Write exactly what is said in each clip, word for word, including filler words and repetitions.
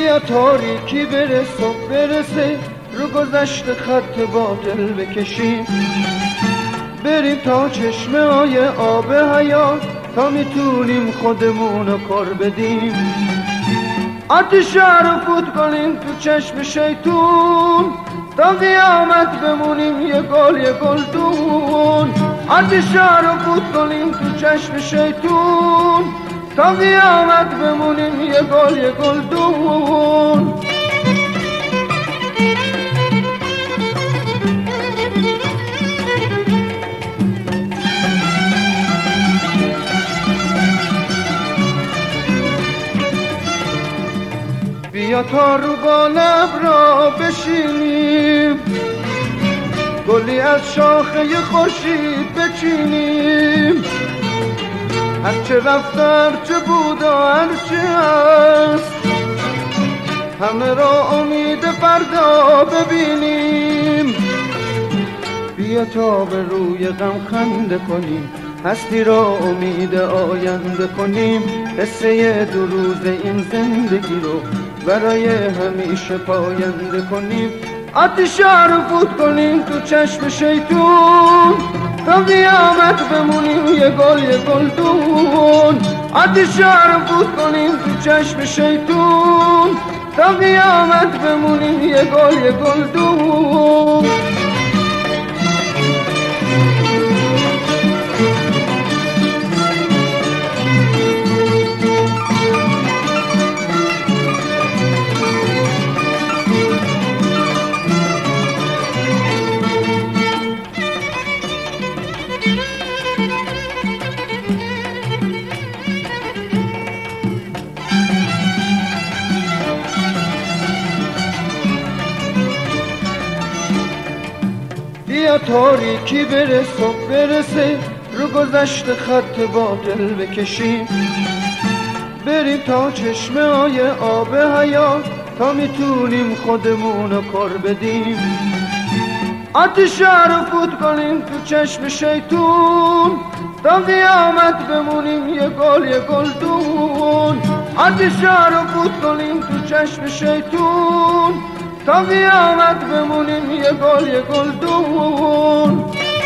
بیا تاریکی بره صبح برسه، رو گذشت خط با دل بکشیم، بریم تا چشمه های آب حیات، تا میتونیم خودمونو کار بدیم. آتش رو فوت کنیم تو چشم شیطون، تا قیامت بمونیم یه گل یه گلدون. آتش رو فوت کنیم تو چشم شیطون، تا قیامت بمونیم یه گل یه گلدون. بیا تا رو با لب را بشینیم، گلی از شاخه خورشید بچینیم. هرچه رفت هرچه بود و هرچه هست، همه را امید فردا ببینیم. بیا تا به روی غم خنده کنیم، هستی را امید آینده کنیم. قصه دو روز این زندگی رو برای همیشه پاینده کنیم. آتش رو فوت کنیم تو چشم شیطون، تا قیامت بمونیم یه گل یه گلدون. آتش رو فوت کنیم تو چشم شیطون، تا قیامت بمونیم یه گل یه گلدون. بیا تاریکی بره صبح برسه، رو گذشت خط با دل بکشیم، بریم تا چشمه های آب حیات، تا میتونیم خودمونو کار بدیم. آتش رو فوت کنیم تو چشم شیطون، تا قیامت بمونیم یه گل یه گلدون. آتش رو فوت کنیم تو چشم شیطون، تا قیامت بمونیم یه گل یه گلدون.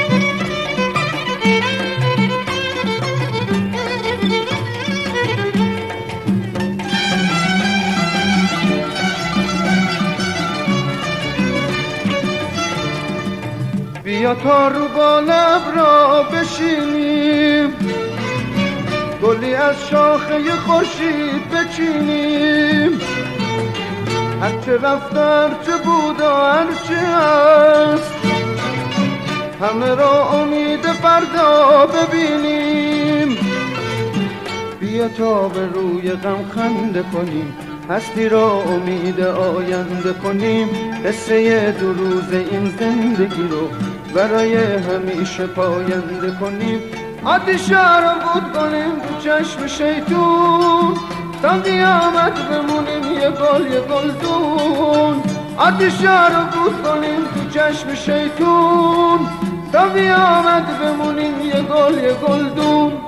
بیا تا رو با لب را بشینیم، گلی از شاخه خورشید بچینیم. هرچه رفت هرچه بود و هرچه هست، همه را امید فردا ببینیم. بیا تا به روی غم خنده کنیم، هستی را امید آینده کنیم. قصه دو روز این زندگی رو برای همیشه پاینده کنیم. آتش رو فوت کنیم تو چشم شیطون، تا قیامت بمونیم یه گل یه گلدون. آتش رو فوت کنیم تو چشم شیطون، تا قیامت بمونیم یه گل یه گلدون.